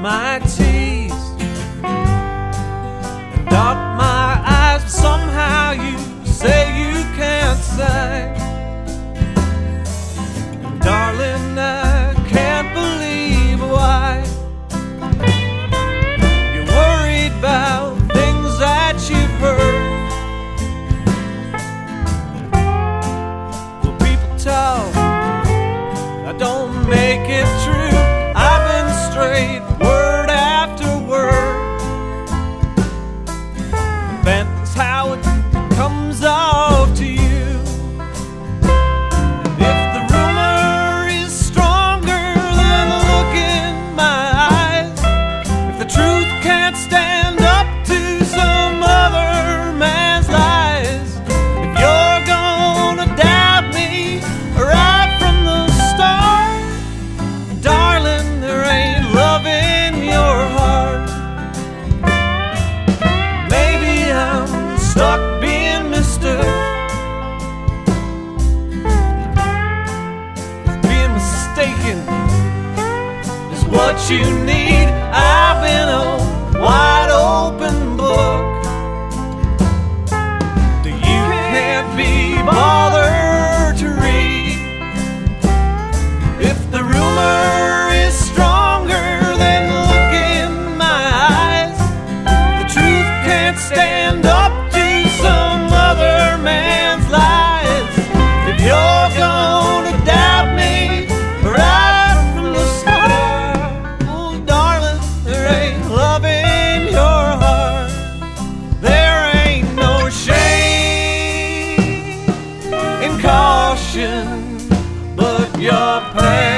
my teeth and dot my eyes, but somehow you say you can't say. And darling, I can't believe why you're worried about things that you've heard. Well, people talk, I don't make it true. I've been straight, word after word. That's how it comes off to you. If the rumor is stronger than a look in my eyes, if the truth can't stand up to some other man's lies, if you're gonna doubt me right from the start, darling, there ain't love in your heart. Maybe I'm stuck being mistook, being mistaken is what you need. I've been a wide open book. You can't be bothered to read. If the rumor is stronger than the look in my eyes, the truth can't stand up to some other man's lies. If you're gonna doubt me right from the start, oh darling, there ain't love in your heart. There ain't no shame in caution, but your pain.